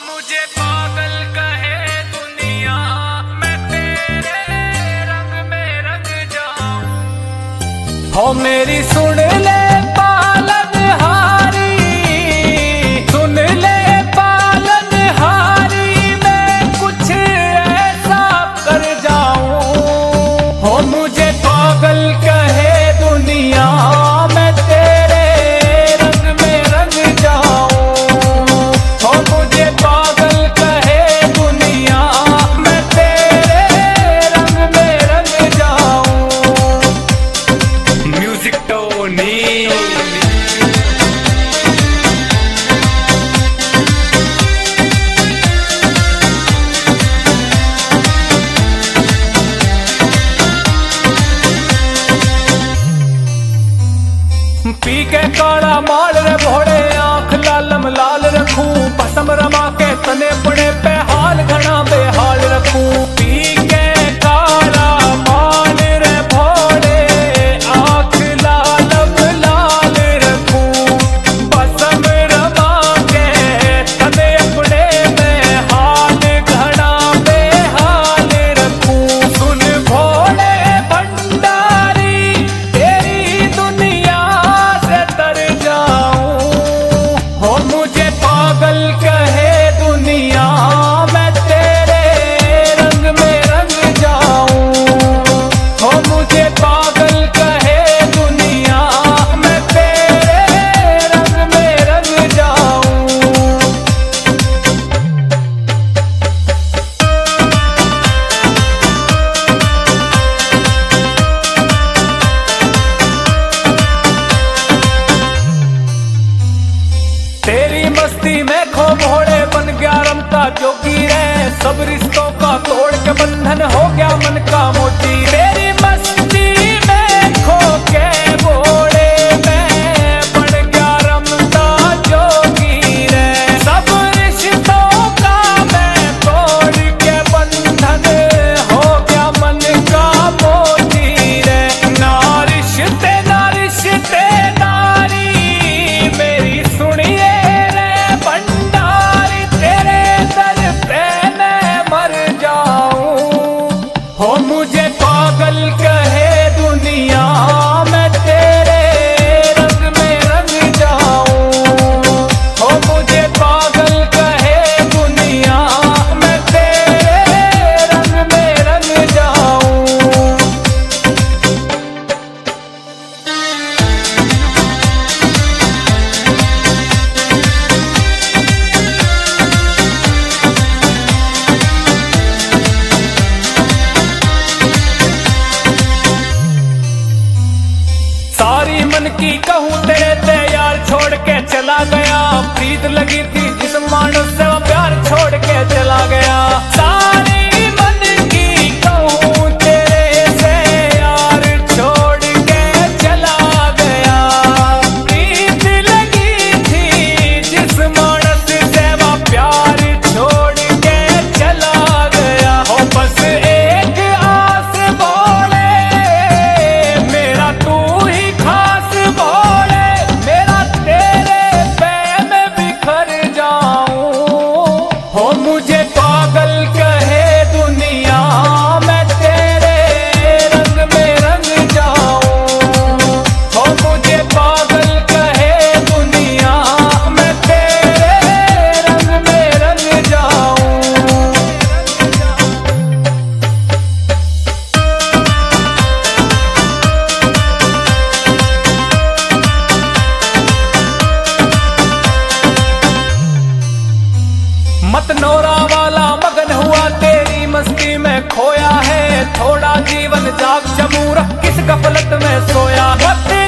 मुझे पागल कहे दुनिया, मैं तेरे रंग में रंग जाऊं। हो मेरी सुन ले पालनहारी, सुन ले पालनहारी, मैं कुछ ऐसा कर जाऊं। हो मुझे पागल कहे दुनिया, मैं तेरे रंग में रंग जाऊं। हो मुझे पागल कहे दुनिया, मैं तेरे रंग में रंग जाऊं। Music Tony. पी के काला माल रे भोड़े, आंख लालम लाल रखूं। पसम रमा के तने पड़े पे हाल घना बेहाल रखूं। पी के काला माल रे भोड़े, आंख लालम लाल रखूं। पसम रमा के तने पड़े पे हाल घना बेहाल रखूं। सुन भोले भंडारी, तेरी दुनिया से तर जाऊं। हो मुझे पागल कहे दुनिया, मैं तेरे रंग में रंग जाऊं। हो मुझे पागल कहे दुनिया, मैं तेरे रंग में रंग जाऊं। तेरी मस्ती में खो भोड़े, बन गया रमता जोगी रे। सब रिश्तों का तोड़ के बंधन हो गया मन का मोती। तेरी मस्ती में खो के भोड़े, मैं बन गया रमता जोगी रे। सब रिश्तों का मैं तोड़ के बंधन हो गया मन का मोती रे। ना रिश्ते नारी, मेरी सुनिए रे भंडारी, तेरे दर पे मैं मर जाऊं। हो मुझे पागल कहे दुनिया, मैं तेरे रंग में रंग जाऊं। हो मुझे पागल कहे दुनिया, मैं तेरे रंग में रंग जाऊं। सारी मन की कहूँ तेरे ते यार छोड़ के चला गया। प्रीत लगी थी जिस मानस से वो प्यार छोड़ के चला गया। सारी मन की कहूँ तेरे से यार छोड़ के चला गया। प्रीत लगी थी जिस मानस से वो प्यार छोड़ के चला गया। हो बस एक आस बोले, मेरा तू ही खास बोले, मेरा तेरे पे मैं बिखर जाऊं। हो मुझे पागल कहे दुनिया, मैं तेरे रंग में रंग जाऊं। हो मुझे पागल कहे दुनिया, मैं तेरे रंग में रंग जाऊं। मत नौरा वाला मगन हुआ, तेरी मस्ती में खोया है। थोड़ा जीवन जाग चमूरा, किस गफलत में सोया।